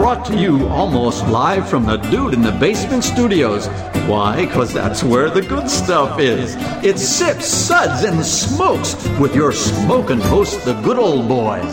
brought to you almost live from the Dude in the Basement studios. Why? Because that's where the good stuff is. It's Sips, Suds, and Smokes with your smoking host, the Good Old Boys.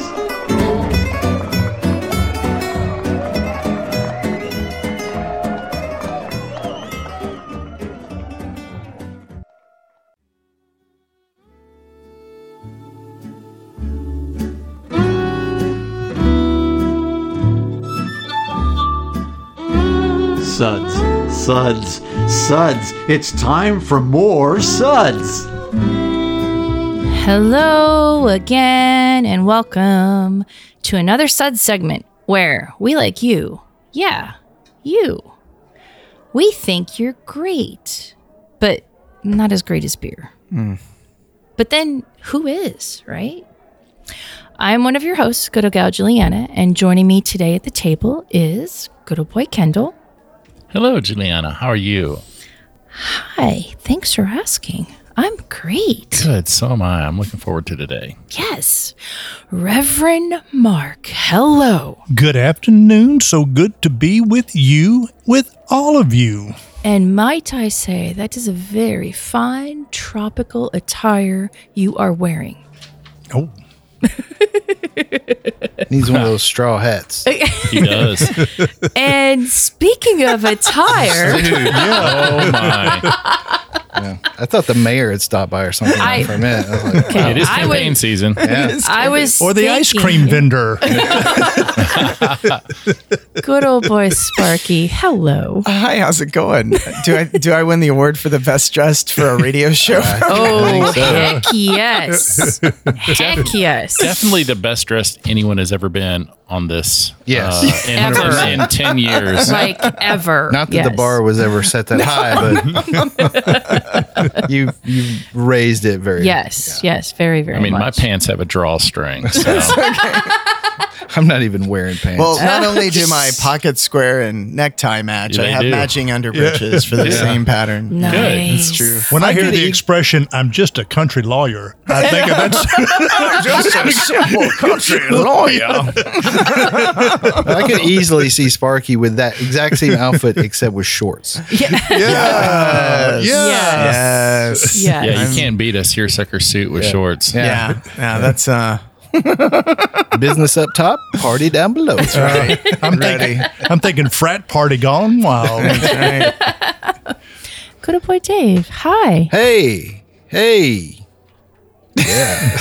Suds, Suds, Suds. It's time for more Suds. Hello again and welcome to another Suds segment where we like you. Yeah, you. We think you're great, but not as great as beer. But then who is, right? I'm one of your hosts, Good Old Gal Juliana, and joining me today at the table is Good Old Boy Kendall. Hello, Juliana. How are you? Hi, thanks for asking. I'm great. Good, so am I. I'm looking forward to today. Yes. Reverend Mark, hello. Good afternoon. So good to be with you, with all of you. And might I say, that is a very fine tropical attire you are wearing. Oh, Needs one of those straw hats. He does. And speaking of attire, Dude, yeah. Oh, my. Yeah. I thought the mayor had stopped by or something for a minute. I was like, wow. It is campaign season. Yeah. I was or the ice cream vendor. Good old boy Sparky, hello. Hi, how's it going? Do I win the award for the best dressed for a radio show? Oh, so. heck yes. Heck yes. Definitely the best dressed anyone has ever been on this. Yes. In 10 years. Like ever. Not that the bar was ever set that high, but you raised it very. Yes, very, very I mean, much. my pants have a drawstring. So. I'm not even wearing pants. Well, not only do my pocket square and necktie match, Yeah, I they have do. matching underbreeches for the same pattern. Nice. It's true. When I hear could the eat- expression, I'm just a country lawyer, I think that's Just a simple country lawyer. I could easily see Sparky with that exact same outfit except with shorts. yes. Yes. Yeah. Yeah, you can't beat a seersucker suit with shorts. Yeah. That's Business up top, party down below. That's right. I'm thinking frat party gone wild. right. Good old boy Dave, hi. Hey. Yeah.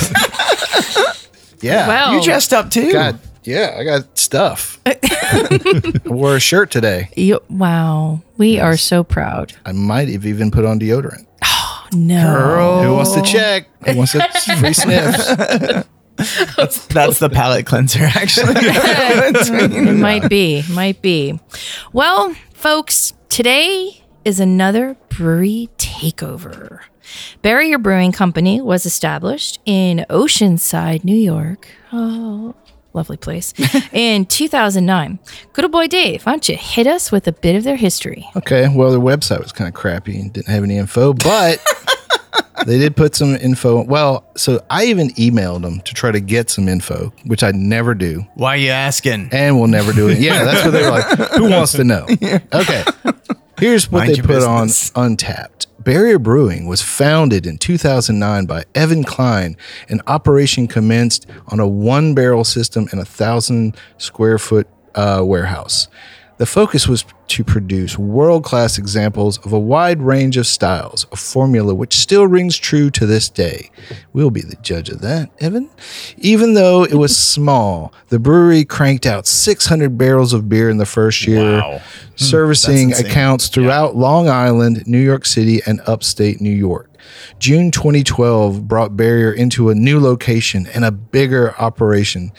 Yeah. Well, You dressed up too. God, yeah, I got stuff. I wore a shirt today. wow. We are so proud. I might have even put on deodorant. No. Who wants to check? Who wants a free sniff? That's the palate cleanser, actually. It might be. Well, folks, today is another brewery takeover. Barrier Brewing Company was established in Oceanside, New York. Oh, lovely place. In 2009. Good old boy Dave, why don't you hit us with a bit of their history? Okay, well, their website was kind of crappy and didn't have any info, but they did put some info. Well, so I even emailed them to try to get some info, which I never do Why are you asking? and will never do it. Yeah, that's what they were like. Who wants to know? Okay, here's what Mind they your put business. on Untapped. Barrier Brewing was founded in 2009 by Evan Klein, and operation commenced on a one-barrel system in a 1,000-square-foot warehouse. The focus was to produce world-class examples of a wide range of styles, a formula which still rings true to this day. We'll be the judge of that, Evan. Even though it was small, the brewery cranked out 600 barrels of beer in the first year, Wow. servicing That's insane. accounts throughout Long Island, New York City, and upstate New York. June 2012 brought Barrier into a new location and a bigger operation.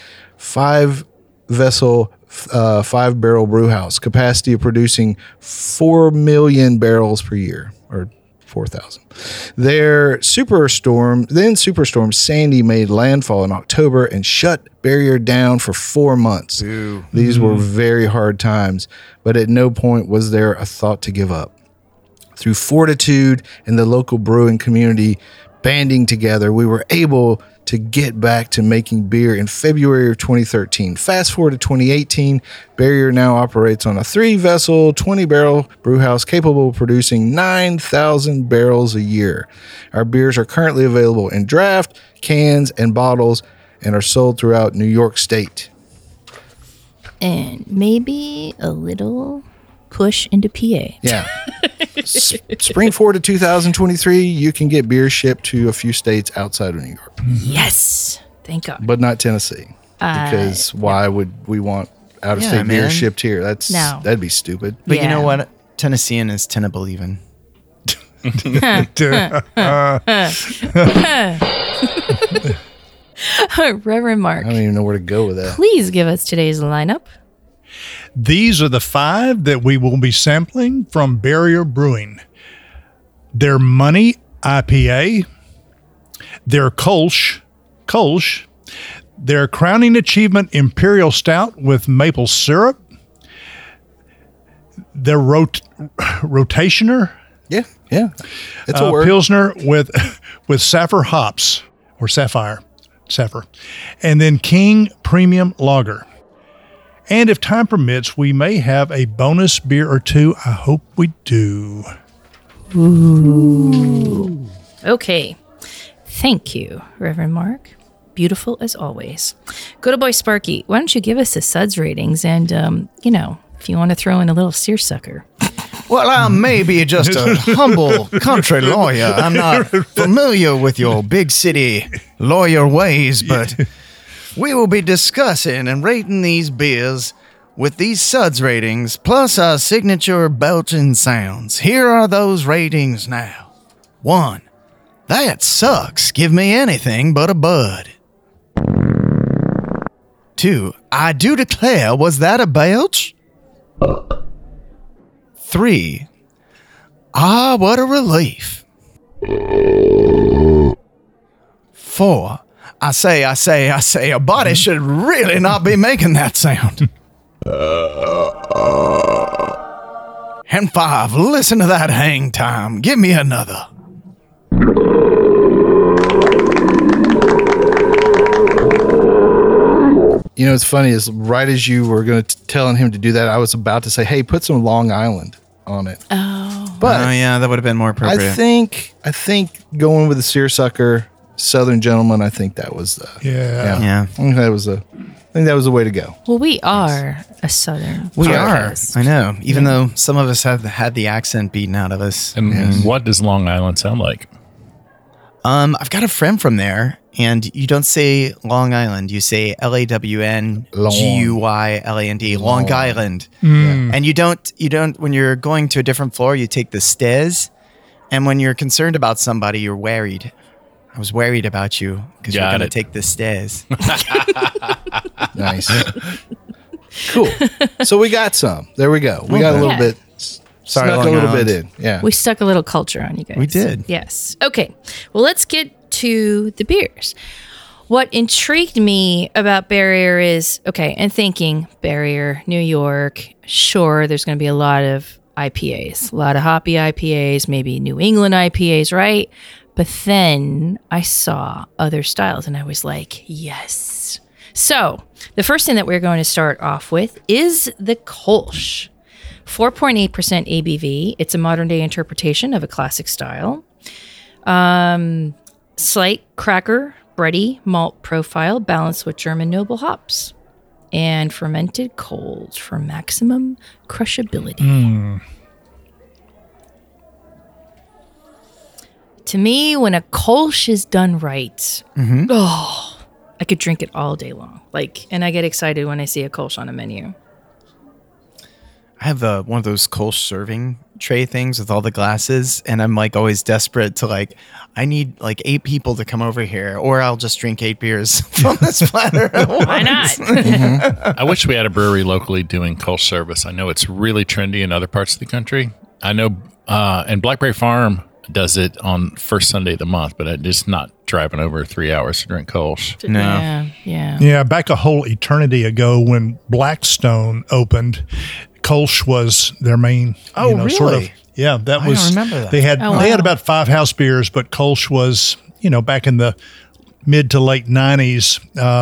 5-vessel, 5-barrel brew house, capacity of producing 4 million barrels per year, or 4,000. Their Superstorm Sandy made landfall in October and shut Barrier down for 4 months. These were very hard times, but at no point was there a thought to give up. Through fortitude and the local brewing community banding together, we were able to get back to making beer in February of 2013. Fast forward to 2018, Barrier now operates on a 3-vessel, 20-barrel brewhouse capable of producing 9,000 barrels a year. Our beers are currently available in draft, cans, and bottles and are sold throughout New York State. And maybe a little push into PA. Yeah. Spring forward to 2023, you can get beer shipped to a few states outside of New York, Yes. Thank God. but not Tennessee. Because why would we want out-of-state beer man. shipped here? No. That'd be stupid. But you Yeah. know what? Tennessean is ten to believing. Reverend Mark, I don't even know where to go with that. please give us today's lineup. These are the 5 that we will be sampling from Barrier Brewing. Their Money IPA, their Kolsch, their Crowning Achievement Imperial Stout with maple syrup, their Rotationer, Yeah. It's a word. Pilsner with Sapphire hops, or Sapphire, and then King Premium Lager. And if time permits, we may have a bonus beer or two. I hope we do. Okay. Thank you, Reverend Mark. Beautiful as always. Good old boy Sparky, why don't you give us the suds ratings and, if you want to throw in a little seersucker. Well, I may be just a humble country lawyer. I'm not familiar with your big city lawyer ways, but we will be discussing and rating these beers with these suds ratings, plus our signature belching sounds. Here are those ratings now. 1. That sucks. Give me anything but a bud. 2. I do declare, was that a belch? 3. Ah, what a relief. 4. I say, a body should really not be making that sound. And 5, listen to that hang time. Give me another. You know, what's funny is right as you were going to telling him to do that, I was about to say, hey, put some Long Island on it. But Oh, yeah, that would have been more appropriate. I think going with the seersucker Southern Gentleman, I think that was the Yeah. I think that was the way to go. Well, we are a Southern We are. podcast. I know. Even though some of us have had the accent beaten out of us. And what does Long Island sound like? I've got a friend from there, and you don't say Long Island. You say LAWNGUYLAND, Long Island. And you don't, when you're going to a different floor, you take the stairs. And when you're concerned about somebody, you're worried. I was worried about you because you're Got going to it. take the stairs. Nice. Cool. So we got some. There we go. We got a little Yeah. bit. Sorry, Snuck Long a little Island. bit in. Yeah. We stuck a little culture on you guys. We did. Yes. Okay. Well, let's get to the beers. What intrigued me about Barrier is, and thinking Barrier, New York, sure, there's going to be a lot of IPAs, a lot of hoppy IPAs, maybe New England IPAs, right? But then I saw other styles and I was like, yes. So the first thing that we're going to start off with is the Kolsch. 4.8% ABV. It's a modern day interpretation of a classic style. Slight cracker, bready malt profile balanced with German noble hops. And fermented cold for maximum crushability. To me, when a Kolsch is done right, I could drink it all day long. And I get excited when I see a Kolsch on a menu. I have one of those Kolsch serving tray things with all the glasses, and I'm always desperate to I need 8 people to come over here, or I'll just drink 8 beers from this platter. Why not? I wish we had a brewery locally doing Kolsch service. I know it's really trendy in other parts of the country. I know, and Blackberry Farm does it on first Sunday of the month, but I'm just not driving over 3 hours to drink Kolsch. No. Yeah. Yeah, back a whole eternity ago when Blackstone opened, Kolsch was their main. Oh, really? Yeah, that I was. don't remember that. They had Oh, they had wow. about 5 house beers, but Kolsch was back in the mid to late 90s,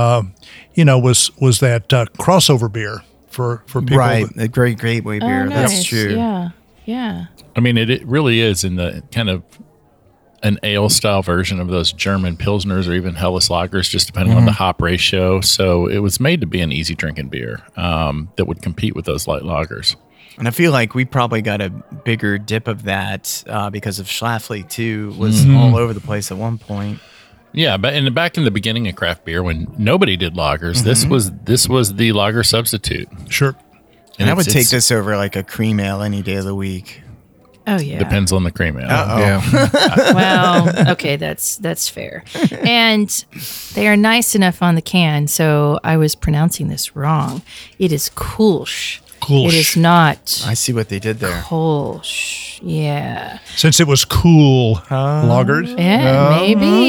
was that crossover beer for people. Right, a great gateway beer. Oh, That's nice. true. Yeah. I mean, it really is in the kind of an ale style version of those German Pilsners or even Helles lagers, just depending on the hop ratio. So it was made to be an easy drinking beer that would compete with those light lagers. And I feel like we probably got a bigger dip of that because of Schlafly too was all over the place at one point. Yeah, but back in the beginning of craft beer, when nobody did lagers, this was the lager substitute. Sure. And I would take it's- this over like a cream ale any day of the week. Oh yeah. Depends on the cream ale. Yeah. Well, okay, that's fair. And they are nice enough on the can, so I was pronouncing this wrong. It is Kolsch. Kolsch. It is not I see what they did there. Kolsch. Yeah. Since it was cool lagered. Yeah,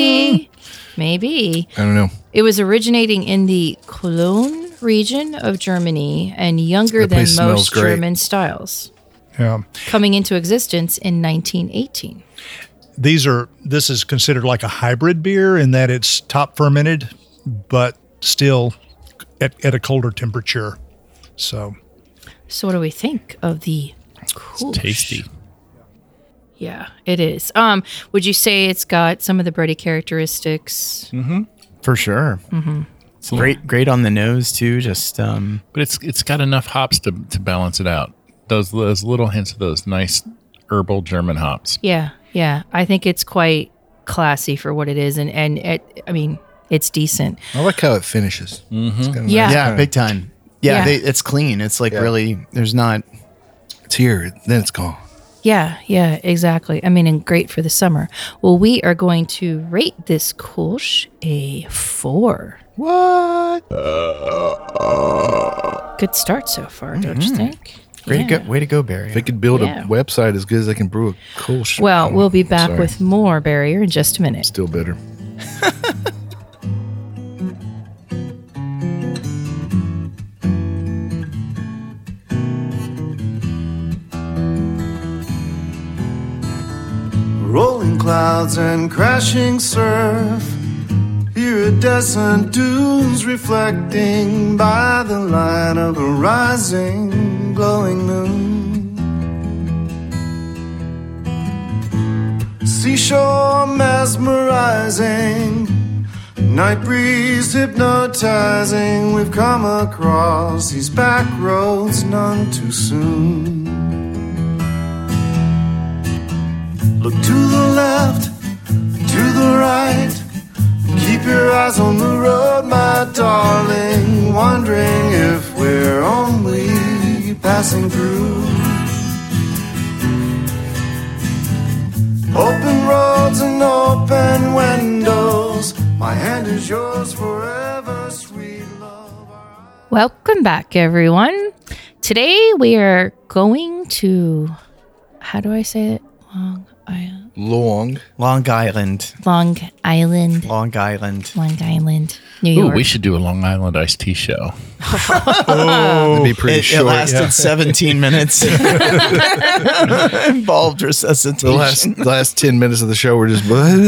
maybe. I don't know. It was originating in the Cologne region of Germany and younger That than place smells most great. German styles, Yeah. coming into existence in 1918. This is considered like a hybrid beer in that it's top fermented, but still at a colder temperature. So So what do we think of the Kolsch? Tasty. Yeah, it is. Would you say it's got some of the bready characteristics? For sure. It's great on the nose too. Just But it's got enough hops to balance it out. Those little hints of those nice herbal German hops. Yeah. I think it's quite classy for what it is, and it's decent. I like how it finishes. It's got a Yeah. nice yeah, kinda- big time. Yeah, Yeah. it's clean. It's like really. There's not. It's here, then it's gone. Yeah, exactly. I mean, and great for the summer. Well, we are going to rate this Kolsch a 4. What? Good start so far, don't you think? Way to go, Barry. They could build Yeah. a website as good as they can brew a Kolsch. Well, we'll be back Sorry. with more Barrier in just a minute. Still bitter. Rolling clouds and crashing surf. Iridescent dunes reflecting by the light of a rising, glowing moon. Seashore mesmerizing, night breeze hypnotizing. We've come across these back roads none too soon. Look to the left, to the right. Keep your eyes on the road, my darling. Wondering if we're only passing through. Open roads and open windows. My hand is yours forever, sweet love. Welcome back, everyone. Today we are going to, how do I say it? Long Island. Long Island, New Ooh, York. we should do a Long Island iced tea show. That'd be pretty It short. lasted 17 minutes. Involved resuscitation. The last 10 minutes of the show were just.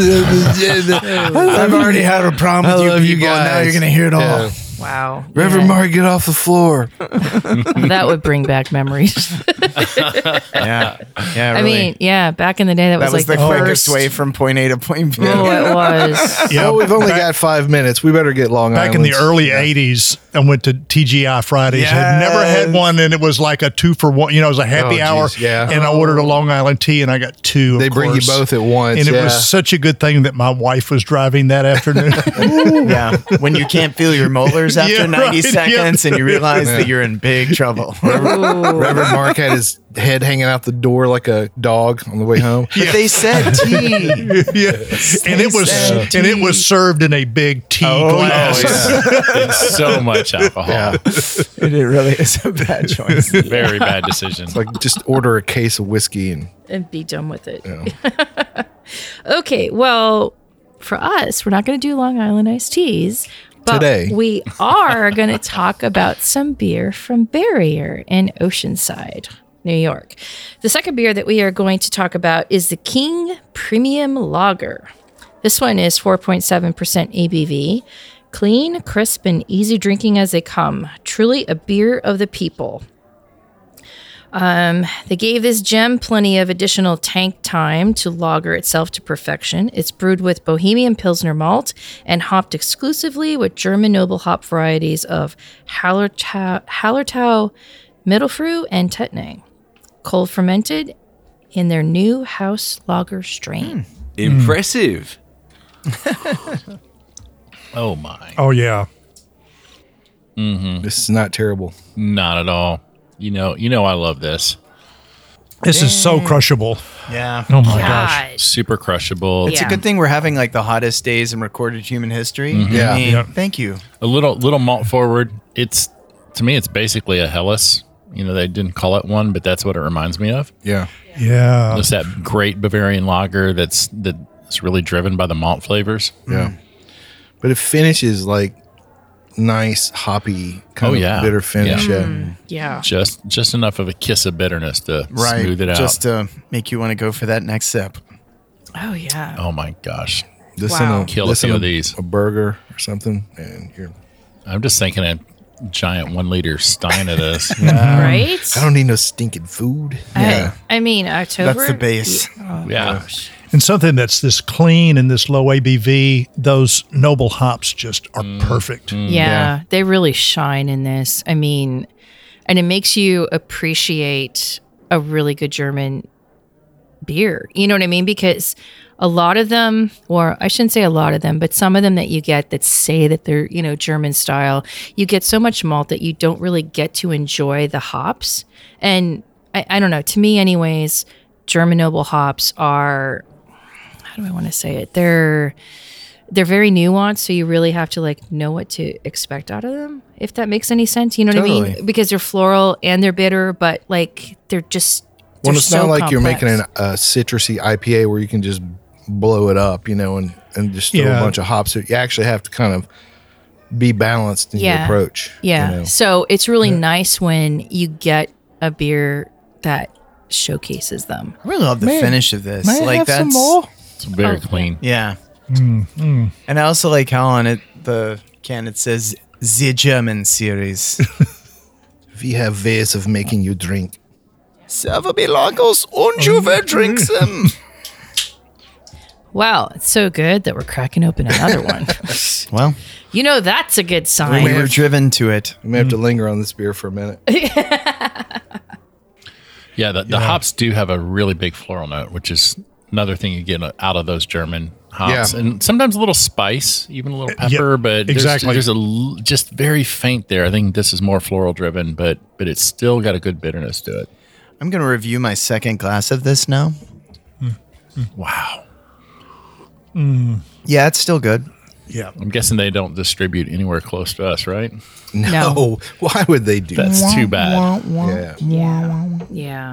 I've already had a problem with I love you you people, and now guys. you're going to hear it all. Yeah. Wow. Reverend Mark, get off the floor. That would bring back memories. Yeah. Yeah. I mean, yeah, back in the day, that was that was like the the quickest first way from point A to point B. Oh, it was. yeah, Oh, we've only got 5 minutes. We better get Long back Island. in the early 80s, I went to TGI Fridays. Had never had Yes. one, and it was like a 2-for-1. It was a happy Oh, hour. geez, yeah. And I ordered a Long Island tea, and I got 2. of They bring you course. both at once. And it yeah. was such a good thing that my wife was driving that afternoon. Yeah. When you can't feel your molars after Yeah, 90 right, seconds and you realize Yeah. that you're in big trouble. Reverend Mark had his head hanging out the door like a dog on the way home. But they said tea. Yeah. And it was served in a big tea glass. It's so much alcohol. Yeah. It really is a bad choice. Very bad decision. Like just order a case of whiskey and Be done with it. Okay, well, for us, we're not going to do Long Island iced teas. But Today. we are going to talk about some beer from Barrier in Oceanside, New York. The second beer that we are going to talk about is the King Premium Lager. This one is 4.7% ABV. Clean, crisp, and easy drinking as they come. Truly a beer of the people. They gave this gem plenty of additional tank time to lager itself to perfection. It's brewed with Bohemian Pilsner malt and hopped exclusively with German noble hop varieties of Hallertau, Mittelfrüh, and Tettnang. Cold fermented in their new house lager strain. Impressive. Oh my. Oh, yeah. This is not terrible. Not at all. You know I love this. This is so crushable. Yeah. Oh, my gosh. God. Super crushable. It's a good thing we're having like the hottest days in recorded human history. Yeah. I mean, Yeah. thank you. A little malt forward. To me, it's basically a Helles. They didn't call it one, but that's what it reminds me of. Yeah. Yeah. It's that great Bavarian lager that's really driven by the malt flavors. Yeah. But it finishes like nice, hoppy, kind of bitter finish. Yeah. Yeah. Just enough of a kiss of bitterness to Right. smooth it out. Just to make you want to go for that next sip. Oh, yeah. Oh my gosh. This Wow. Kill a few of these. A burger or something. And you're, I'm just thinking a giant 1 liter stein of this. Right? I don't need no stinking food. I mean, October. That's the base. Yeah. And something that's this clean and this low ABV, those noble hops just are perfect. Yeah, they really shine in this. I mean, and it makes you appreciate a really good German beer. You know what I mean? Because a lot of them, or I shouldn't say a lot of them, but some of them that you get that say that they're, German style, you get so much malt that you don't really get to enjoy the hops. And I don't know, to me anyways, German noble hops are, how do I want to say it? They're very nuanced, so you really have to know what to expect out of them, if that makes any sense. You know what I Totally. mean? Because they're floral and they're bitter, but they're just Well, they're it's so not like you're making complex. a citrusy IPA where you can just blow it up, and just throw a Yeah. bunch of hops. You actually have to kind of be balanced in your approach. Yeah. So it's really nice when you get a beer that showcases them. I really love the finish of this. May I have some more? It's very clean. Yeah. And I also like how on the can it says the German series. We have ways of making you drink. Serve me lagers und you will drink them. Wow, it's so good that we're cracking open another one. Well, That's a good sign. we were driven to it. We may have to linger on this beer for a minute. Yeah, the hops do have a really big floral note, which is another thing you get out of those German hops. Yeah. And sometimes a little spice, even a little pepper, but exactly. there's just very faint there. I think this is more floral driven, but it's still got a good bitterness to it. I'm going to review my second glass of this now. Wow. Yeah, it's still good. Yeah. I'm guessing they don't distribute anywhere close to us, right? No. Why would they do that? That's too bad. Yeah. Yeah.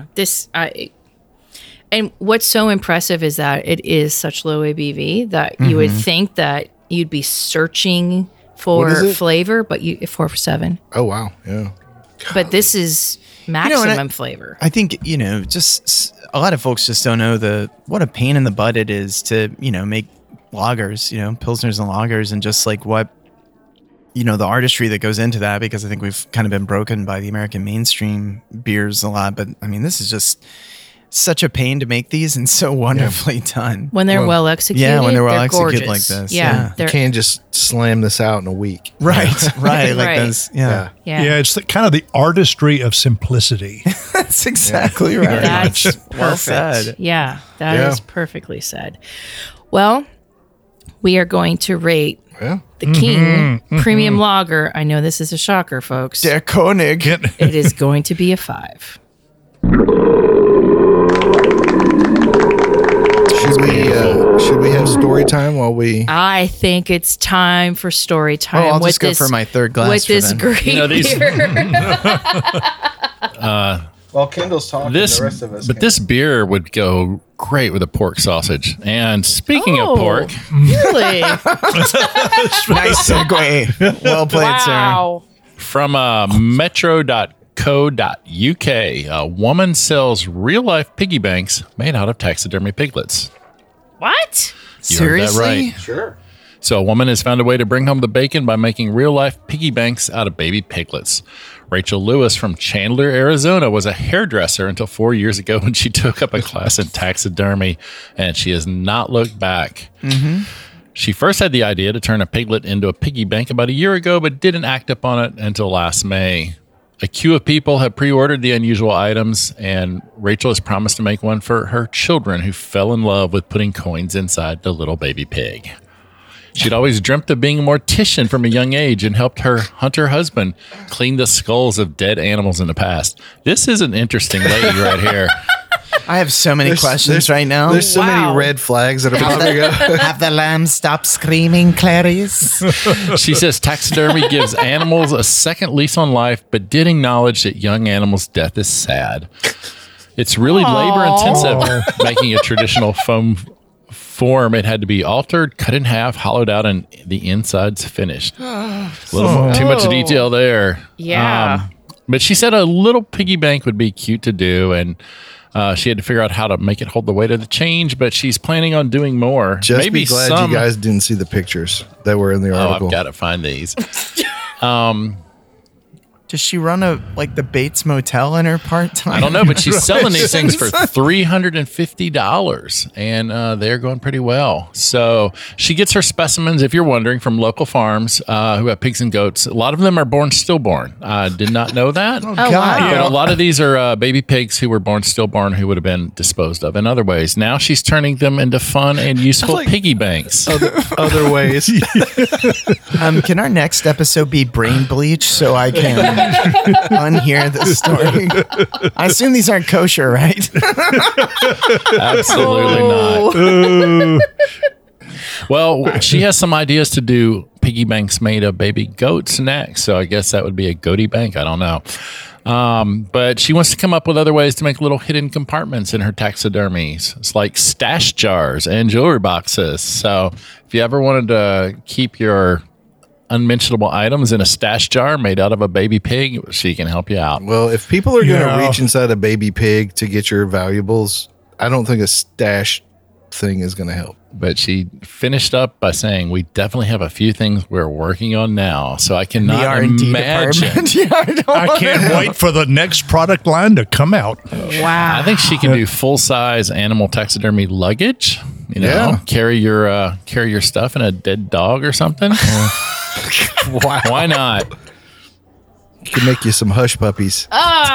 And what's so impressive is that it is such low ABV that you would think that you'd be searching for What is it? flavor, but 4.7. Oh, wow. Yeah. But this is maximum flavor. I think, just a lot of folks just don't know what a pain in the butt it is to, make lagers, Pilsners and lagers, and just what, the artistry that goes into that, because I think we've kind of been broken by the American mainstream beers a lot. But I mean, this is just such a pain to make these and so wonderfully done. When they're well executed, yeah, when they're well they're executed gorgeous. like this, Yeah. yeah. You They're, can't just slam this out in a week. Right, right. Like Right. this. Yeah. yeah. Yeah, it's kind of the artistry of simplicity. That's exactly right. That's Well perfect. said. Yeah, that is Yeah. perfectly said. Well, we are going to rate Yeah. the King Premium Lager. I know this is a shocker, folks. Der König. It is going to be a 5. Should we have story time while we? I think it's time for story time. Oh, I'll with just go this, for my third glass with for this then. great these- beer. While Kendall's talking, This beer would go great with a pork sausage. And speaking Oh. of pork, Really? Nice segue. Well played, sir. Wow. from metro.co.uk, a woman sells real life piggy banks made out of taxidermy piglets. What? You heard that Seriously? right. Sure. So a woman has found a way to bring home the bacon by making real-life piggy banks out of baby piglets. Rachel Lewis from Chandler, Arizona, was a hairdresser until 4 years ago when she took up a class in taxidermy, and she has not looked back. She first had the idea to turn a piglet into a piggy bank about a year ago, but didn't act upon it until last May. A queue of people have pre-ordered the unusual items, and Rachel has promised to make one for her children who fell in love with putting coins inside the little baby pig. She'd always dreamt of being a mortician from a young age and helped her hunter husband clean the skulls of dead animals in the past. This is an interesting lady right here. I have so many questions right now. There's so many red flags that are popping up. Have the lambs stopped screaming, Clarice? She says taxidermy gives animals a second lease on life, but did acknowledge that young animals' death is sad. It's really labor intensive making a traditional foam form. It had to be altered, cut in half, hollowed out, and the insides finished. A little too much detail there. Yeah. But she said a little piggy bank would be cute to do, and she had to figure out how to make it hold the weight of the change, but she's planning on doing more. Just Maybe be glad some, you guys didn't see the pictures that were in the Oh, article. I've got to find these. Does she run the Bates Motel in her part-time? I don't know, but she's selling these things for $350, and they're going pretty well. So she gets her specimens, if you're wondering, from local farms who have pigs and goats. A lot of them are born stillborn. I did not know that. God. But a lot of these are baby pigs who were born stillborn who would have been disposed of in other ways. Now she's turning them into fun and useful piggy banks. Other ways. Can our next episode be brain bleach so I can unhear the story? I assume these aren't kosher, right? Absolutely not. Well, she has some ideas to do piggy banks made of baby goats next. So I guess that would be a goatee bank. I don't know. But she wants to come up with other ways to make little hidden compartments in her taxidermies. It's like stash jars and jewelry boxes. So if you ever wanted to keep your unmentionable items in a stash jar made out of a baby pig, she can help you out. Well, if people are going to reach inside a baby pig to get your valuables, I don't think a stash thing is going to help. But she finished up by saying, we definitely have a few things we're working on now. So I cannot R&D imagine. department. I can't wait for the next product line to come out. Wow. I think she can do full-size animal taxidermy luggage. You know, Yeah. carry your stuff in a dead dog or something. Why not? Can make you some hush puppies.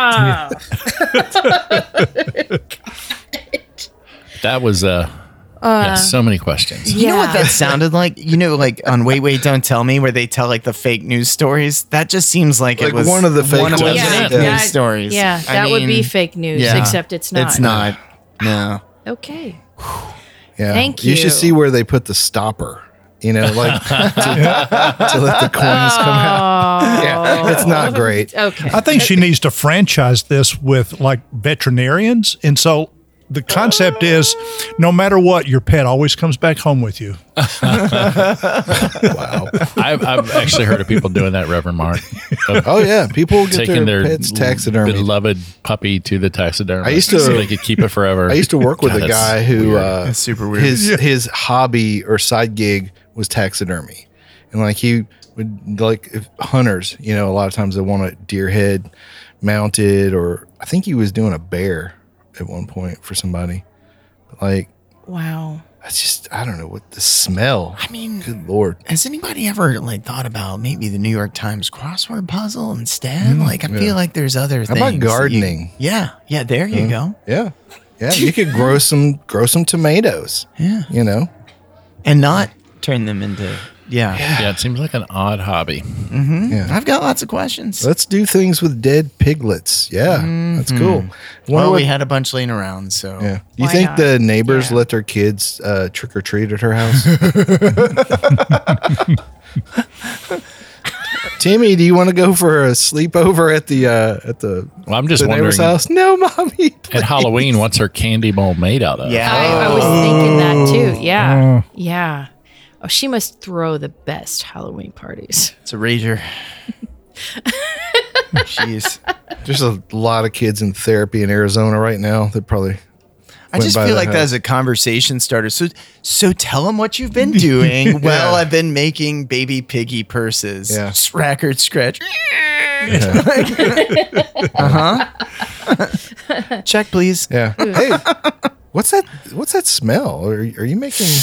That was so many questions. You know what that sounded like? You know, like on Wait, Wait, Don't Tell Me, where they tell like the fake news stories. That just seems like it Like was one of the fake one of the ones. fake Yeah, news that- stories. Yeah, I that would be mean, fake news, yeah. except it's not. It's not. No. Okay. Yeah. Thank You you. should see where they put the stopper. You know, like to let the coins come out. Yeah, it's not great. Okay. I think she needs to franchise this with like veterinarians. And so the concept is no matter what, your pet always comes back home with you. Wow. I've actually heard of people doing that, Reverend Mark. Of Oh yeah, people get taking their their pets taxidermy. beloved puppy to the taxidermist I used to- so they could keep it forever. I used to work with God, a that's guy who That's super weird. his hobby or side gig was taxidermy, and like he would like if hunters. You know, a lot of times they want a deer head mounted, or I think he was doing a bear at one point for somebody. But like Wow. that's just I don't know what the smell. I mean, Good Lord. has anybody ever like thought about maybe the New York Times crossword puzzle instead? Like, I feel like there's other How things. about that you- gardening? yeah. There you go. Yeah. Yeah, you could grow some tomatoes. Yeah. You know. And not turn them into. Yeah. yeah, it seems like an odd hobby. Yeah. I've got lots of questions. Let's do things with dead piglets. Yeah, that's cool. Wonder Well, what- we had a bunch laying around, so. yeah. You Why think not? the neighbors Yeah. let their kids trick or treat at her house? Timmy, do you want to go for a sleepover at the Well, I'm just the neighbor's wondering, house? No, mommy. at please. Halloween, what's her candy bowl made out of? Yeah. I was thinking that too. Yeah. Yeah. Oh, she must throw the best Halloween parties. It's a rager. Jeez. There's a lot of kids in therapy in Arizona right now. They're probably I just by feel the like house. that's a conversation starter. So tell them what you've been doing. Well, I've been making baby piggy purses. Yeah. Record scratch. Check, please. Yeah. Hey, what's that smell? Are you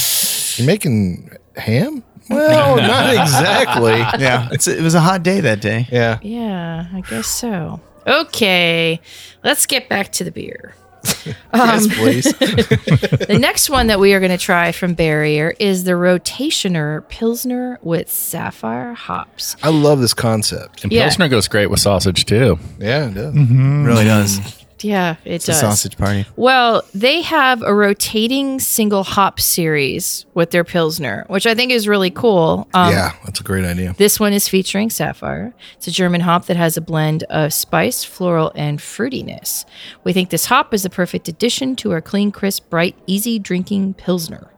making ham? Well, not exactly. Yeah. It was a hot day that day. Yeah. Yeah, I guess so. Okay, let's get back to the beer. Yes, please. The next one that we are going to try from Barrier is the Rotationer Pilsner with Sapphire hops. I love this concept. And Yeah. Pilsner goes great with sausage too. Yeah, it does. Really does. Yeah, it It's a does. sausage party. Well, they have a rotating single hop series with their Pilsner, which I think is really cool. Yeah, that's a great idea. This one is featuring Sapphire. It's a German hop that has a blend of spice, floral, and fruitiness. We think this hop is the perfect addition to our clean, crisp, bright, easy drinking Pilsner.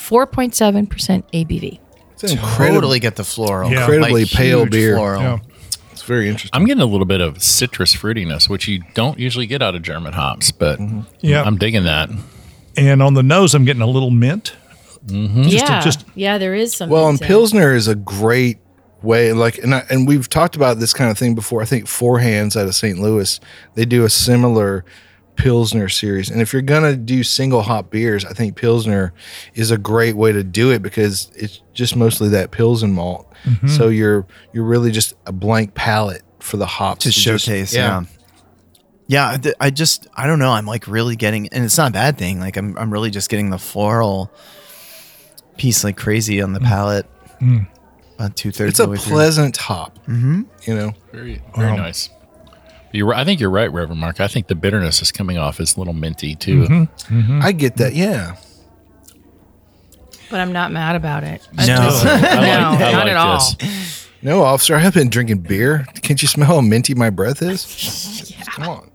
4.7% ABV. It's an incredible, Totally get the floral. Yeah. incredibly pale huge beer. Floral. Yeah. It's very interesting. I'm getting a little bit of citrus fruitiness, which you don't usually get out of German hops, but Yeah. I'm digging that. And on the nose, I'm getting a little mint. Yeah, there is some. Well, and Pilsner is a great way, like, and we've talked about this kind of thing before. I think Four Hands out of St. Louis, they do a similar Pilsner series. And if you're gonna do single hop beers, I think Pilsner is a great way to do it because it's just mostly that Pilsen malt. So you're really just a blank palette for the hops To showcase. Yeah. Yeah. I don't know. I'm like really getting, and it's not a bad thing. Like I'm really just getting the floral piece like crazy on the palate. About 2/3 It's of a the way through. pleasant hop. You know, Very nice. I think you're right, Reverend Mark. I think the bitterness is coming off as a little minty too. I get that. Yeah. but I'm not mad about it. No. I not like at all. this. No, officer, I have been drinking beer. Can't you smell how minty my breath is? Come on.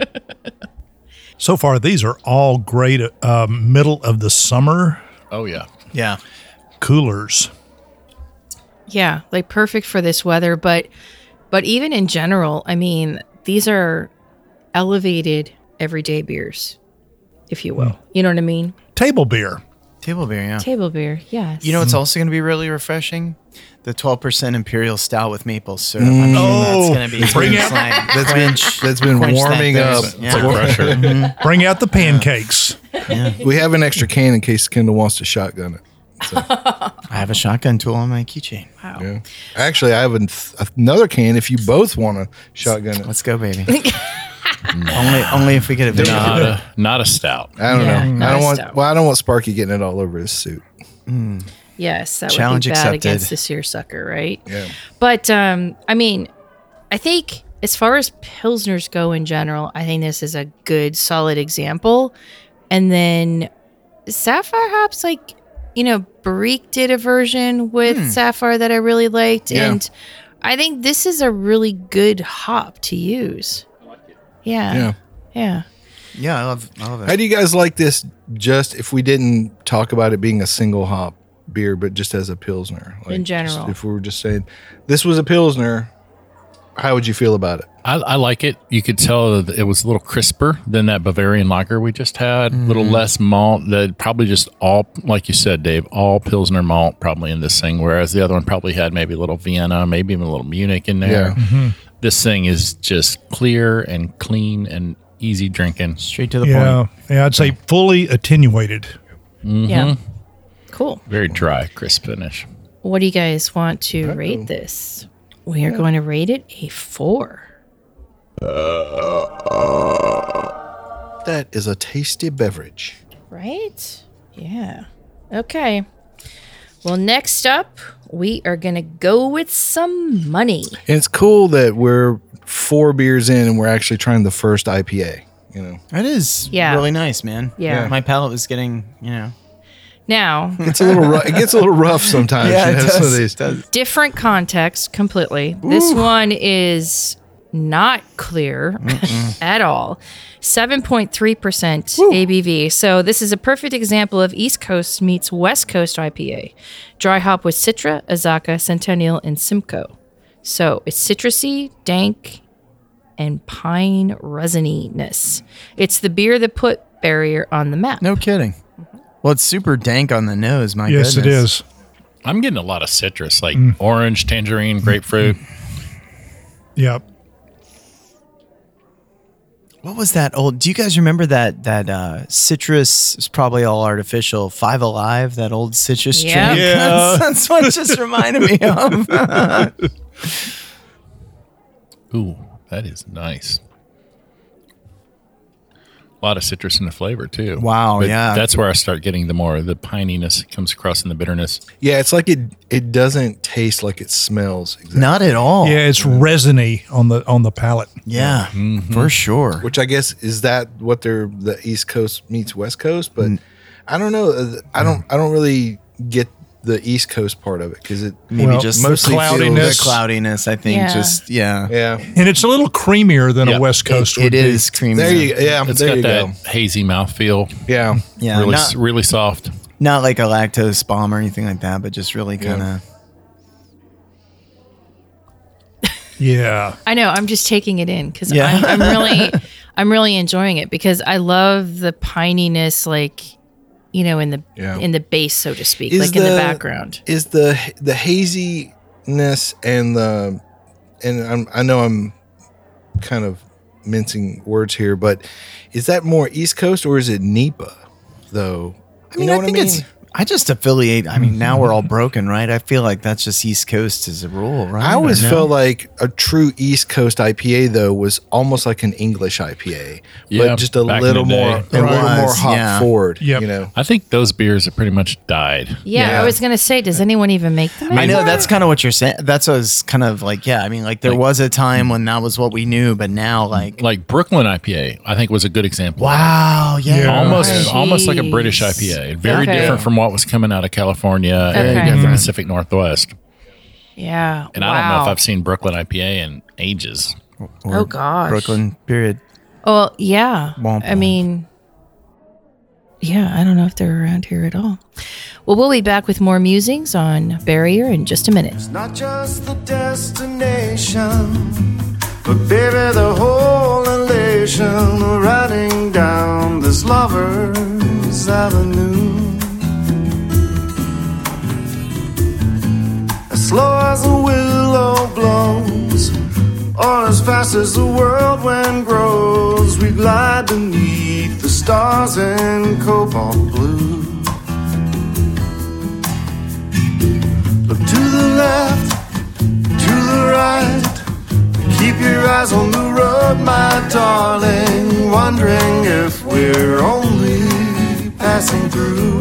So far, these are all great middle of the summer Oh yeah. Yeah. coolers. Yeah, like perfect for this weather, but even in general, I mean, these are elevated everyday beers, if you will. You know what I mean? Table beer. Table beer. Yeah. Table beer, yes. You know what's also going to be really refreshing? The 12% Imperial Stout with maple syrup. I'm sure that's going to be bring out- That's been Quench that warming up. thirst. Yeah. Pressure. Bring out the pancakes. We have an extra can in case Kendall wants to shotgun it. I have a shotgun tool on my keychain. Wow. Yeah. Actually, I have another can if you both want to shotgun it. Let's go, baby. only if we get a video. Not a stout. I don't Yeah, know. not I don't a want. stout. Well, I don't want Sparky getting it all over his suit. Yes, that Challenge would be bad accepted. against the seersucker, right? Yeah. But I mean, I think as far as pilsners go in general, I think this is a good, solid example. And then Sapphire hops, like, you know, Barrique did a version with Sapphire that I really liked, Yeah. and I think this is a really good hop to use. Yeah, Yeah. yeah. Yeah, I love it. How do you guys like this? Just if we didn't talk about it being a single hop beer, but just as a pilsner, In general. just if we were just saying this was a pilsner, how would you feel about it? I like it. You could tell that it was a little crisper than that Bavarian lager we just had. A little less malt. That probably just all, like you said, Dave, all Pilsner malt probably in this thing. Whereas the other one probably had maybe a little Vienna, maybe even a little Munich in there. Yeah. This thing is just clear and clean and easy drinking. Straight to the Yeah. point. Yeah, I'd say fully attenuated. Yeah. Cool. Very dry, crisp finish. What do you guys want to rate this? We are going to rate it a 4. That is a tasty beverage. Right? Yeah. Okay. Well, next up, we are going to go with some money. And it's cool that we're 4 beers in and we're actually trying the first IPA. You know, That is Yeah. really nice, man. Yeah. My palate was getting, Now, it's a little rough. It gets a little rough sometimes. Yeah, you it know, some of does. these. It does. different context completely. This one is not clear at all. 7.3% ABV. So this is a perfect example of East Coast meets West Coast IPA. Dry hop with Citra, Azaka, Centennial, and Simcoe. So it's citrusy, dank, and pine resininess. It's the beer that put Barrier on the map. No kidding. Well, it's super dank on the nose. My Yes, goodness. it is. I'm getting a lot of citrus, like orange, tangerine, grapefruit. Yep. What was that old? Do you guys remember that citrus is probably all artificial? 5 Alive, that old citrus Yeah. drink. Yeah. That's what it just reminded me of. Ooh, that is nice. A lot of citrus in the flavor too. Wow, But yeah. that's where I start getting the pininess comes across in the bitterness. Yeah, it's like it doesn't taste like it smells. Exactly. Not at all. Yeah, it's resiny on the palate. Yeah, for sure. Which I guess is that what they're the East Coast meets West Coast, but I don't know. I don't really get the East Coast part of it because it Maybe Well, just mostly cloudiness. the cloudiness, I think. Yeah. Just, yeah. yeah. And it's a little creamier than Yeah. a West Coast It would be. is creamy. There you yeah. It's there got you that go. hazy mouthfeel. Yeah. Yeah, really, not, really soft. not like a lactose bomb or anything like that, but just really kind of. Yeah. I know. I'm just taking it in because Yeah. I'm really enjoying it because I love the pininess, like, you know, in the Yeah. in the base, so to speak, Is like in the background. Is the haziness and I know I'm kind of mincing words here, but is that more East Coast or is it NEPA though? I mean, I think it's. I just affiliate. I mean, now we're all broken, right? I feel like that's just East Coast as a rule, right? I always Or no? felt like a true East Coast IPA though was almost like an English IPA, Yeah, but just a back in little the day. more, It a little more was, hop yeah. forward. Yep. You know, I think those beers have pretty much died. Yeah, Yeah. I was gonna say, does anyone even make them? I know anymore? that's kind of what you're saying. That's what I was kind of like. Yeah, I mean, like there was a time when that was what we knew, but now, Like Brooklyn IPA, I think was a good example. wow, yeah, Yeah. Almost like a Jeez. British IPA. Very Okay. different from what was coming out of California Okay. and the Pacific Northwest. Yeah. And I don't know if I've seen Brooklyn IPA in ages. Oh gosh. Brooklyn period. Oh yeah. Womp I womp. mean, yeah. I don't know if they're around here at all. Well, we'll be back with more musings on Barrier in just a minute. It's not just the destination, but baby, the whole elation of riding down this lover's avenue. As slow as a willow blows, or as fast as the whirlwind grows, we glide beneath the stars in cobalt blue. Look to the left, to the right. Keep your eyes on the road, my darling. Wondering if we're only passing through.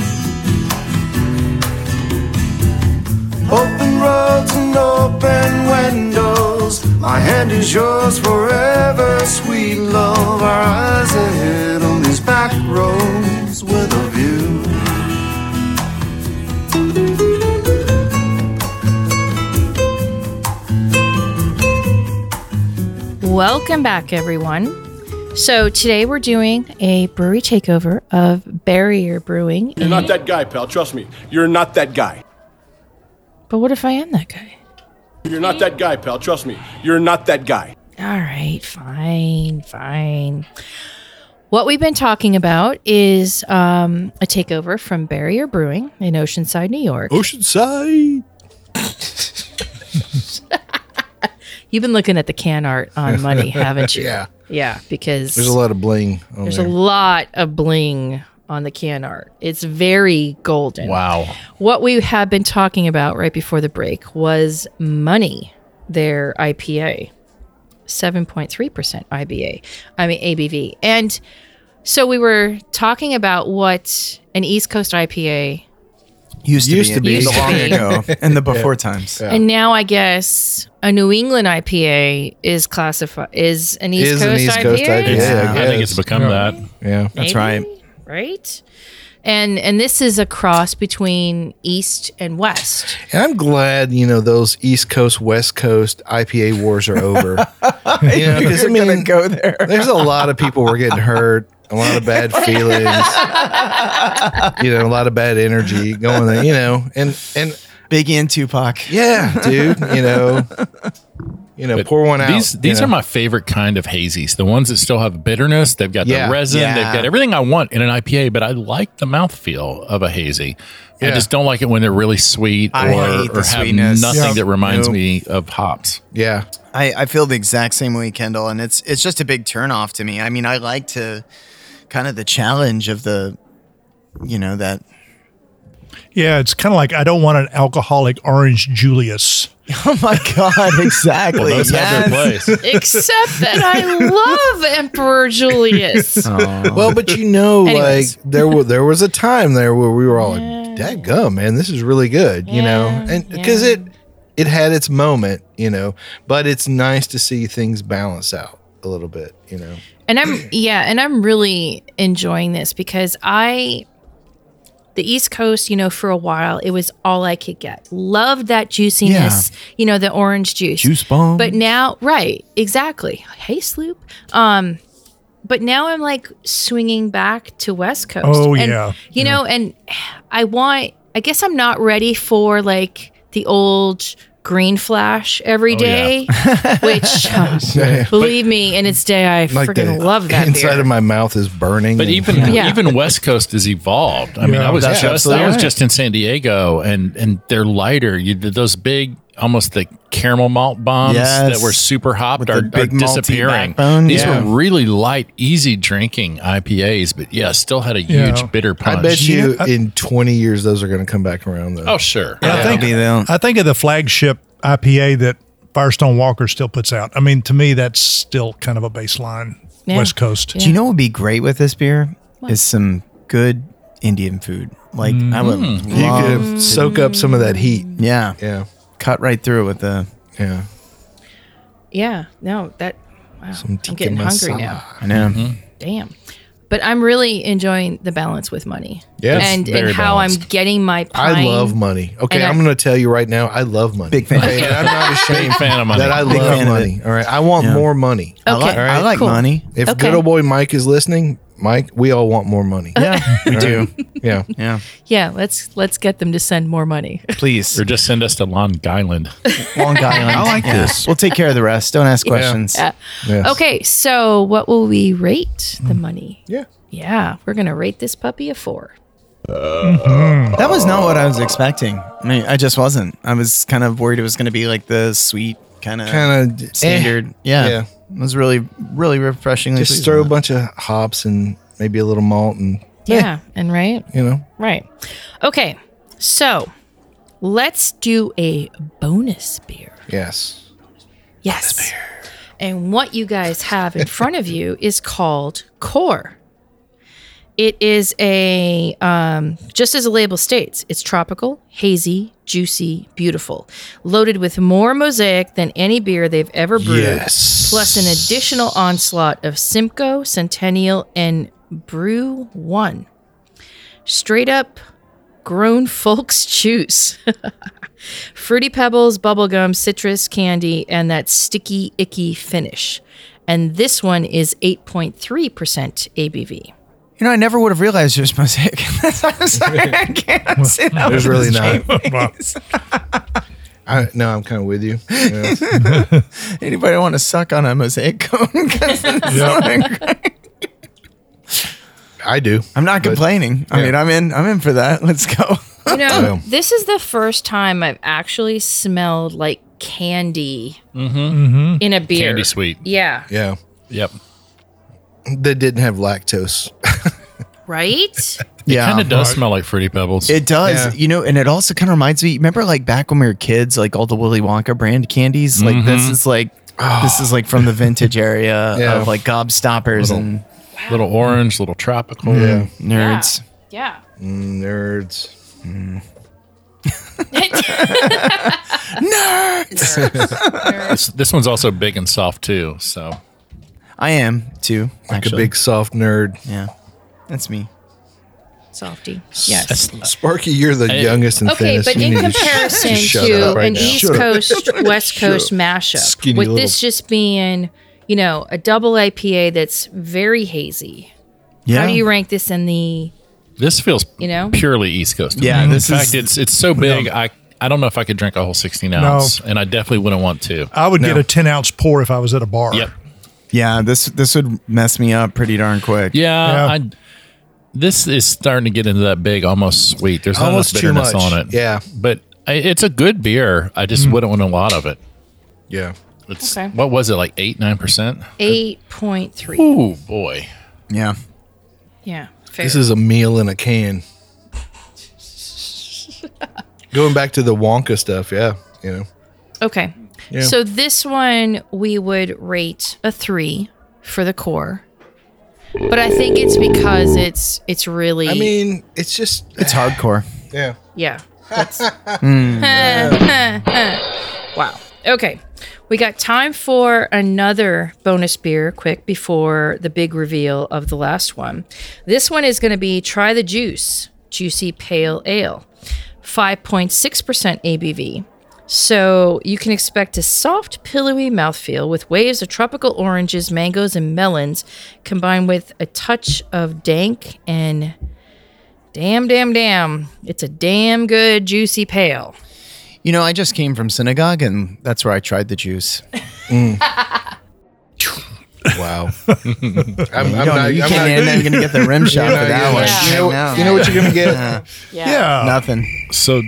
Open roads and open windows. My hand is yours forever, sweet love. Our eyes ahead on these back roads with a view. Welcome back, everyone. So today we're doing a brewery takeover of Barrier Brewing. You're not that guy, pal. Trust me. You're not that guy. But what if I am that guy? You're not that guy, pal. Trust me. You're not that guy. All right, fine. What we've been talking about is a takeover from Barrier Brewing in Oceanside, New York. Oceanside. You've been looking at the can art on money, haven't you? Yeah. Yeah, because There's a lot of bling on there's there. a lot of bling on the can art. It's very golden. Wow. What we have been talking about right before the break was Money, their IPA, 7.3% ABV. And so we were talking about what an East Coast IPA, Used to be Used to long be. ago in the before times. and now I guess a New England IPA is classified is an East Is Coast an East IPA. Coast IPA. Yeah. I think it's become that. Yeah. That's Maybe, right. right? And this is a cross between East and West. And I'm glad, those East Coast, West Coast IPA wars are over. Because You're gonna go there. there's a lot of people were getting hurt, a lot of bad feelings, a lot of bad energy going there, and Biggie and Tupac. yeah, dude, But pour one out. These are my favorite kind of hazies. The ones that still have bitterness. They've got the resin. Yeah. They've got everything I want in an IPA, but I like the mouthfeel of a hazy. I just don't like it when they're really sweet I hate the have sweetness. nothing that reminds Nope. me of hops. Yeah. I feel the exact same way, Kendall, and it's just a big turnoff to me. I mean, I like to kind of the challenge of the, that. Yeah, it's kind of like I don't want an alcoholic orange Julius. Oh my God! Exactly. Those have their place. Except that I love Emperor Julius. Well, but Anyways. like there was a time there where we were all like, "Dadgum, man, this is really good," and because it had its moment, But it's nice to see things balance out a little bit, And I'm really enjoying this because the East Coast, for a while, it was all I could get. Loved that juiciness, the orange juice. Juice bomb. But now, right, exactly. Hey, Sloop. But now I'm like swinging back to West Coast. Oh, and, yeah. And I guess I'm not ready for like the old green flash every day, which believe me, in its day, I Like freaking love that inside beer. of my mouth is burning. But even West Coast has evolved. I mean, I was just in San Diego, and they're lighter. You did those big, almost the caramel malt bombs that were super hopped With are the big malty disappearing. backbone. These Yeah. were really light, easy drinking IPAs, but still had a huge bitter I punch. bet you in 20 years those are going to come back around though. Oh, sure. I think of the flagship IPA that Firestone Walker still puts out. I mean, to me, that's still kind of a baseline West Coast. Do you know what would be great with this beer? Is some good Indian food. Like I would You love could soak up some of that heat. Yeah. Cut right through it with the Yeah, no, that. Wow, Some I'm tikka getting hungry masala. now. I know. Damn. But I'm really enjoying the balance with money. Yes, and very how balanced. I'm getting my pine. I love money. Okay, And I'm going to tell you right now, I love money. Big fan. Okay, and I'm not ashamed Big fan of money. that I Big love fan of money. All right, I want more money. Okay, I like cool. money. If Okay. good old boy Mike is listening, Mike, we all want more money. Yeah, we do. Yeah. Yeah, Yeah, let's get them to send more money. please. Or just send us to Long Island. Long Island. I like this. We'll take care of the rest. Don't ask questions. Yeah. Yes. Okay, so what will we rate the money? Yeah. Yeah, we're gonna rate this puppy a 4. That was not what I was expecting. I mean, I just wasn't. I was kind of worried it was going to be like the sweet kind of standard. Yeah. It was really, really refreshingly. Just pleased throw a with it. bunch of hops and maybe a little malt and, Yeah, and right. Right. Okay, so let's do a bonus beer. Yes. Yes. And what you guys have in front of you is called Core. It is a, just as the label states, it's tropical, hazy, juicy, beautiful, loaded with more mosaic than any beer they've ever brewed, Yes. plus an additional onslaught of Simcoe, Centennial, and Brew One. Straight up grown folks juice. Fruity Pebbles, bubblegum, citrus, candy, and that sticky, icky finish. And this one is 8.3% ABV. I never would have realized there's mosaic. I'm sorry, I can't say that. There's really not. Face. No, I'm kind of with you. Yeah. Anybody want to suck on a mosaic cone? 'Cause it's so great. I do. I'm not complaining. I mean, I'm in for that. Let's go. This is the first time I've actually smelled like candy in a beer. Candy sweet. Yeah. Yeah. Yep. That didn't have lactose. Right? Yeah, Kind of does smell like Fruity Pebbles. It does, Yeah. and it also kind of reminds me. Remember, like back when we were kids, like all the Willy Wonka brand candies. Like this is like from the vintage area Yeah. of like gobstoppers and Little orange, little tropical. Yeah. nerds. Yeah. Nerds. This one's also big and soft too. So I am too. Like actually. a big soft nerd. Yeah, that's me. Softy. Yes. Sparky, you're the youngest and Okay, thinnest. but You in need to comparison shut to up right an now. East Shut up. Coast, West Coast mashup, Skinny with little- this just being, a double IPA that's very hazy. Yeah. How do you rank this in the, this feels You know? purely East Coast. Yeah, In this fact, is- it's so big. I don't know if I could drink a whole 16 ounce, and I definitely wouldn't want to. I would get a 10-ounce pour if I was at a bar. Yep. Yeah, this would mess me up pretty darn quick. Yeah. This is starting to get into that big, almost sweet. There's not Almost enough too bitterness much. on it. Yeah. But it's a good beer. I just wouldn't want a lot of it. Yeah. It's, Okay. What was it, like 8-9%? 8.3. Ooh, boy. Yeah. Yeah. Fair. This is a meal in a can. Going back to the Wonka stuff, yeah. Okay. Yeah. So this one we would rate a 3 for the core. But I think it's because it's really I mean, it's just It's hardcore. yeah. yeah. That's wow. Okay. We got time for another bonus beer quick before the big reveal of the last one. This one is going to be Try the Juice Juicy Pale Ale. 5.6% ABV. So you can expect a soft, pillowy mouthfeel with waves of tropical oranges, mangoes, and melons combined with a touch of dank and damn. It's a damn good juicy pale. You know, I just came from synagogue, and that's where I tried the juice. Wow. You came in, and you're gonna get the rim shot for that one. Yeah. You know what you're gonna get? Yeah. Nothing. So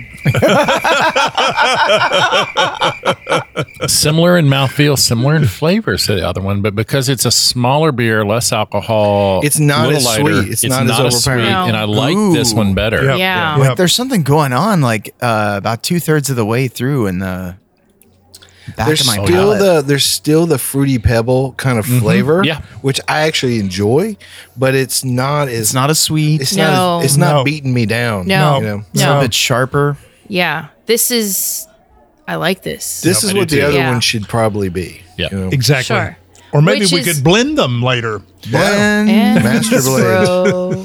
similar in mouthfeel, similar in flavors to the other one, but because it's a smaller beer, less alcohol, It's not little as lighter, sweet. It's not as sweet, overpowering. No. and I like this one better. Yep. Yeah. Yep. Like, there's something going on, like about 2/3 of the way through in the back There's of my still palate. there's still the fruity pebble kind of flavor, Yeah. which I actually enjoy, but it's not as It's not as sweet. it's No. not it's not No. beating me down. No. you know? It's No. a bit sharper. Yeah. This is I like this. This Yep, is I what do the too. other Yeah. one should probably be. Yeah. you know? Exactly. Sure. Or maybe Which we is- could blend them later. Yeah. And Master Blade.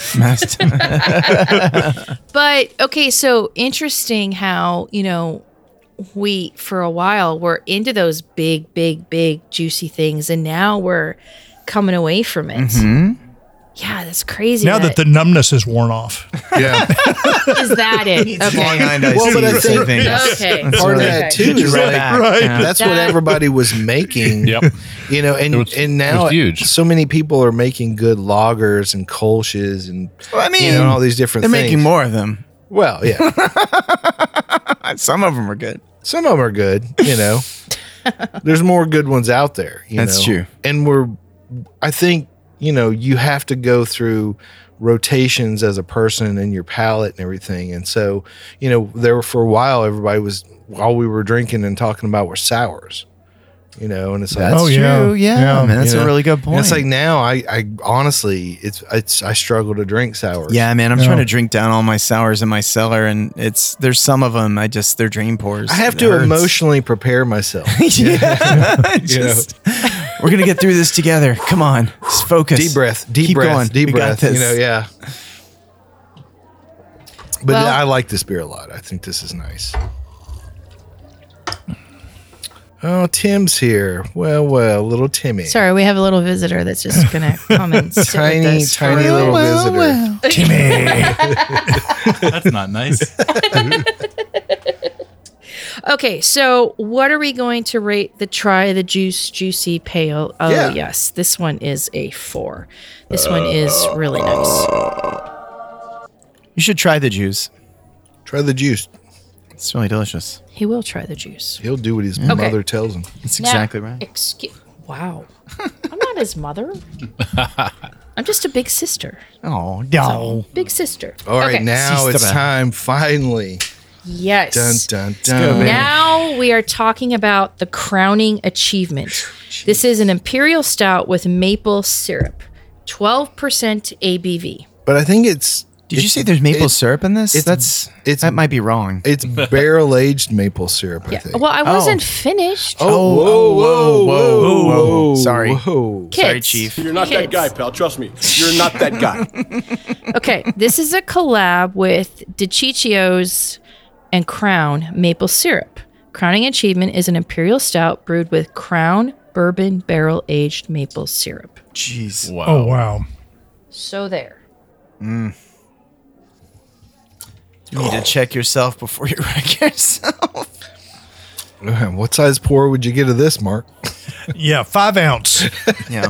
Bro. But okay, so interesting how, we for a while were into those big juicy things, and now we're coming away from it. Yeah, that's crazy. Now that the numbness is worn off. Yeah. is that it? Long Okay. Island iced Well, but I tea, think- same thing. Okay. Part of right. that too Get you is right like back. right. Yeah. that's what That- everybody was making. Yep. And now it was huge. so many people are making good lagers and kolsches and Well, I mean, all these different they're things. making more of them. Well, yeah. Some of them are good. Some of them are good, There's more good ones out there. That's true. And I think, you have to go through rotations as a person and your palate and everything. And so, there for a while, all we were drinking and talking about were sours, and it's like, That's Oh, yeah. true. Yeah, Yeah. man, that's a really good and point. it's like now I honestly, I struggle to drink sours. yeah, man, I'm trying to drink down all my sours in my cellar, and there's some of them they're drain pours. I have It to hurts. emotionally prepare myself. Yeah, we're gonna get through this together. Come on, just focus. Deep breath, Keep going. deep We got breath. this. Yeah. But Well- I like this beer a lot. I think this is nice. Oh, Tim's here. Well, little Timmy. Sorry, we have a little visitor that's just gonna come and sit with Tiny, us. tiny little visitor. That's not nice. Okay, so what are we going to rate the Try the Juice Juicy Pale? Oh, Yeah. yes, this one is a 4. This one is really nice. You should try the juice. Try the juice. It's really delicious. He will try the juice. He'll do what his mother tells him. That's Now, exactly right. Wow. I'm not his mother. I'm just a big sister. Oh no! Big sister. All right, Okay. now it's Sister. time, finally. Yes. Dun, dun, dun. Now we are talking about the crowning achievement. This is an imperial stout with maple syrup, 12% ABV. But I think it's... Did you say there's maple syrup in this? it's- That might be wrong. It's barrel-aged maple syrup, I Yeah. think. Well, I wasn't finished. whoa. Sorry. Whoa. Kids. Sorry, Chief. You're not that Kids. guy, pal. Trust me. You're not that guy. Okay, this is a collab with DiCicco's and Crown maple syrup. Crowning achievement is an imperial stout brewed with Crown bourbon barrel-aged maple syrup. Jeez. Wow. Oh, wow. So there. You need to check yourself before you wreck yourself. What size pour would you get of this, Mark? Yeah, 5 ounce. Yeah.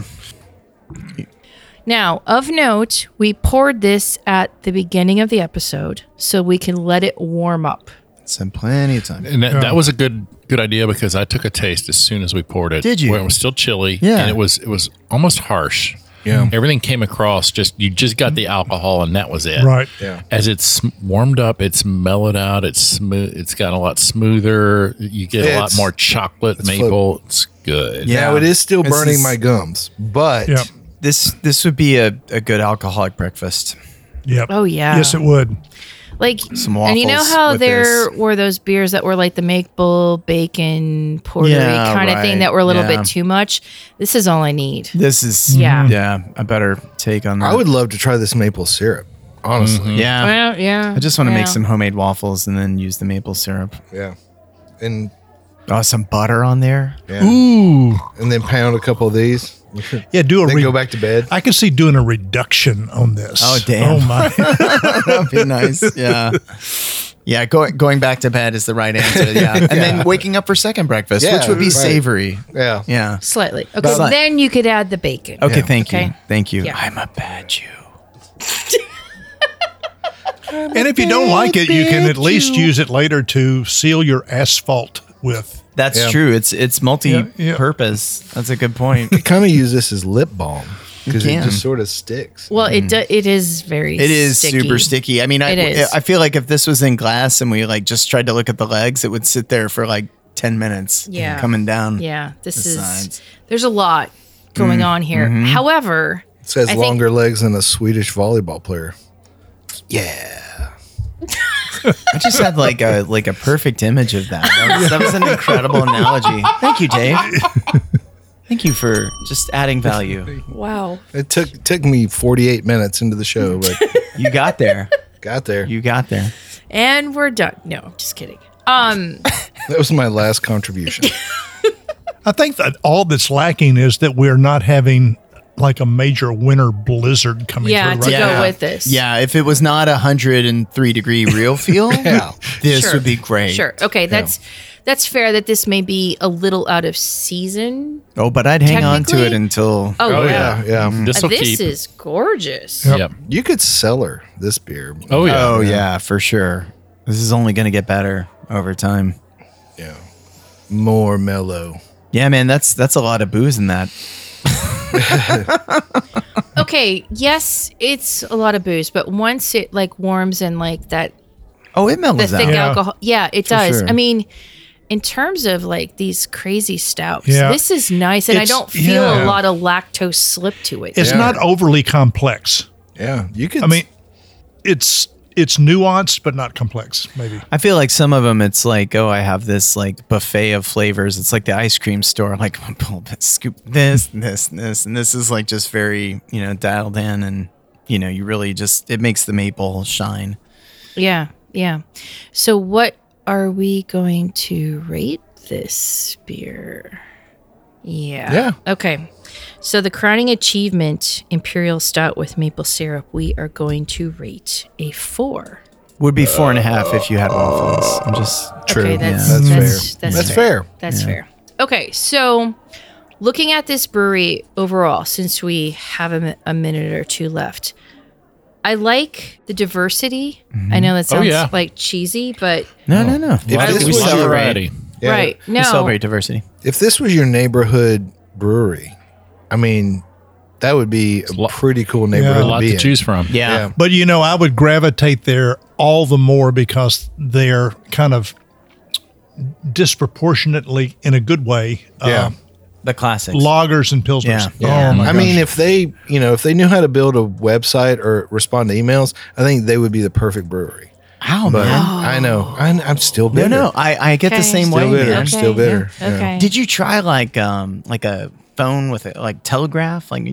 Now, of note, we poured this at the beginning of the episode so we can let it warm up. Some plenty of time. And that was a good idea because I took a taste as soon as we poured it. Did you? Where it was still chilly. Yeah. And it was almost harsh. Yeah. Everything came across you just got the alcohol and that was it. Right. Yeah. As it's warmed up, it's mellowed out. It's smooth. It's gotten a lot smoother. You get a lot It's- more chocolate it's maple. It's good. Yeah. Now, it is still This burning is- my gums, but Yeah. This would be a good alcoholic breakfast. Yep. Oh, yeah. Yes, it would. Like, Some and you know waffles how with there this. were those beers that were like the maple bacon portery Yeah, kind of thing right. that were a little Yeah. bit too much? This is all I need. This is Yeah. a better take on that. I would love to try this maple syrup, honestly. Yeah. Well, yeah. I just want to make yeah. some homemade waffles and then use the maple syrup. Yeah. And Oh, some butter on there. yeah. Ooh. And then pound a couple of these. Yeah, do a Then go back to bed. I can see doing a reduction on this. Oh, damn. Oh, my. That'd be nice. Yeah. Yeah, going back to bed is the right answer. Yeah. And then waking up for second breakfast, Yeah, which would be right. savory. Yeah. Yeah. Slightly. Okay, Slight. then you could add the bacon. Okay, Yeah. thank you. Okay. Thank you. Yeah. I'm a bad Jew. And if you don't like it, you can at least use it later to seal your asphalt with. That's Yeah. true. It's multi-purpose. Yeah. That's a good point. Kind of use this as lip balm because it can. just sort of sticks. Well, it is very It is sticky. super sticky. I mean, It is. I feel like if this was in glass and we like just tried to look at the legs, it would sit there for like 10 minutes. Yeah. Coming down. Yeah, this The is sides. there's a lot going on here. However, It says I think- longer legs than a Swedish volleyball player. Yeah. I just had like a perfect image of that. That was an incredible analogy. Thank you, Dave. Thank you for just adding value. wow. It took me 48 minutes into the show, but You got there. got there. You got there. And we're done. No, just kidding. That was my last contribution. I think that all that's lacking is that we're not having like a major winter blizzard coming Yeah, through to right go now. with this. Yeah, if it was not 103-degree real feel, this Sure. would be great. Sure. Okay, that's fair that this may be a little out of season. Oh, but I'd hang on to Technically- it until. Oh, Yeah, yeah. This will This keep. is gorgeous. Yep. You could cellar this beer. Oh yeah. Oh yeah, for sure. This is only going to get better over time. Yeah. More mellow. Yeah, man, that's a lot of booze in that. Okay, yes, it's a lot of booze, but once it like warms and like that Oh, it the mellows thick out. Yeah. alcohol, yeah, it does. sure. I mean, in terms of like these crazy stouts, Yeah. this is nice, and I It's- don't feel yeah. a lot of lactose slip to it. It's Yeah. not overly complex. Yeah. You could. I mean, it's nuanced, but not complex, maybe. I feel like some of them, it's like, oh, I have this like buffet of flavors. It's like the ice cream store. Like, scoop this, and this is like just very, dialed in, and you really just it makes the maple shine. Yeah, yeah. So, what are we going to rate this beer? Yeah. Okay. So, the crowning achievement, Imperial Stout with maple syrup, we are going to rate a 4. Would be 4.5 if you had waffles. I'm just Okay, that's That's fair. That's That's fair. fair. That's fair. Okay, so looking at this brewery overall, since we have a minute or two left, I like the diversity. I know that sounds yeah. like cheesy, but no. If A lot this of was your- variety. Yeah. right. We No. celebrate diversity. If this was your neighborhood brewery, I mean, that would be a pretty cool A neighborhood lot to be to in. choose from. Yeah. But I would gravitate there all the more because they're kind of disproportionately, in a good way, Yeah. The classics. lagers and pilsners. Yeah. Oh my I gosh. mean, if they knew how to build a website or respond to emails, I think they would be the perfect brewery. How, But man? I know, I'm still No, bitter. no. I get the Okay. same Still way, bitter. man. I'm still bitter. Yeah. Yeah. Okay. Did you try like a phone with a like telegraph, like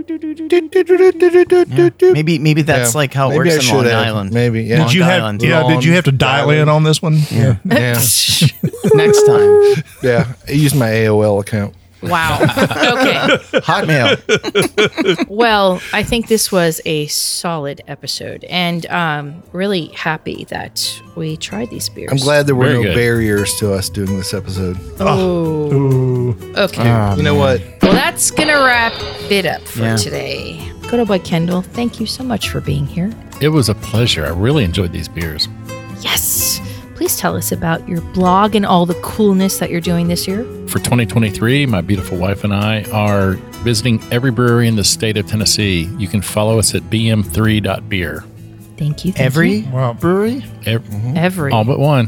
maybe that's Yeah. like how it Maybe I works in Long should have. Island. Maybe, yeah. Long Did you have? Island. Yeah. Did you have to dial in on this one? Yeah. Yeah, Next time. yeah. I used my AOL account. Wow. Okay. Hotmail. Well, I think this was a solid episode, and really happy that we tried these beers. I'm glad there were Very no good. barriers to us doing this episode. Oh. Okay. You know what? Well, that's going to wrap it up for Yeah. today. Good old boy Kendall, thank you so much for being here. It was a pleasure. I really enjoyed these beers. Yes. Please tell us about your blog and all the coolness that you're doing this year. For 2023, my beautiful wife and I are visiting every brewery in the state of Tennessee. You can follow us at bm3.beer. Thank you. Thank Every you. brewery? Every. All but one.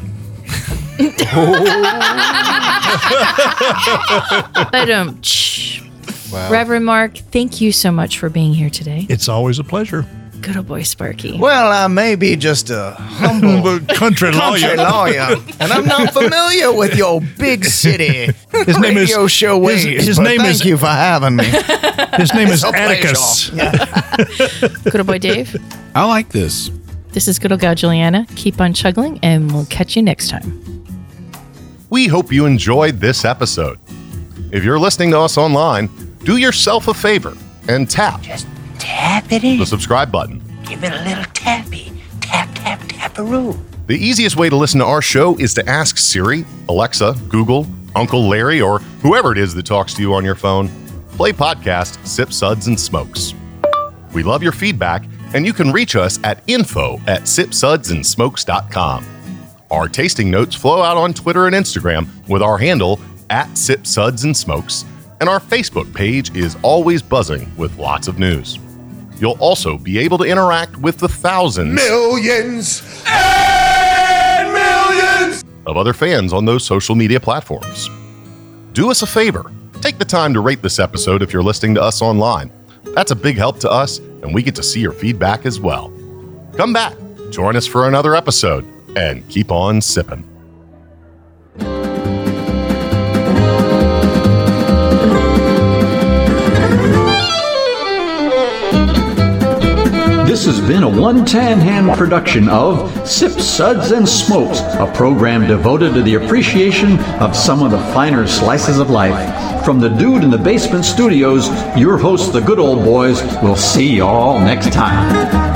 Wow. Reverend Mark, thank you so much for being here today. It's always a pleasure. Good old boy Sparky. Well, I may be just a humble Country country lawyer. lawyer, and I'm not familiar with your big city His name is- radio show ways. his but name thank is- you for having me. His name is a pleasure. Atticus. Good old boy Dave. I like this. This is good old gal Juliana. Keep on chuggling, and we'll catch you next time. We hope you enjoyed this episode. If you're listening to us online, do yourself a favor and tap Tap it in. the subscribe button. Give it a little tappy. Tap, tap, tap-a-roo. The easiest way to listen to our show is to ask Siri, Alexa, Google, Uncle Larry, or whoever it is that talks to you on your phone. Play podcast Sip Suds and Smokes. We love your feedback, and you can reach us at info@sipsudsandsmokes.com. Our tasting notes flow out on Twitter and Instagram with our handle @SipSudsAndSmokes, and our Facebook page is always buzzing with lots of news. You'll also be able to interact with the thousands Millions and millions. of other fans on those social media platforms. Do us a favor. Take the time to rate this episode if you're listening to us online. That's a big help to us, and we get to see your feedback as well. Come back, join us for another episode, and keep on sipping. This has been a One Tan Hand production of Sip Suds and Smokes, a program devoted to the appreciation of some of the finer slices of life. From the Dude in the Basement Studios, your hosts, the Good Old Boys, will see y'all next time.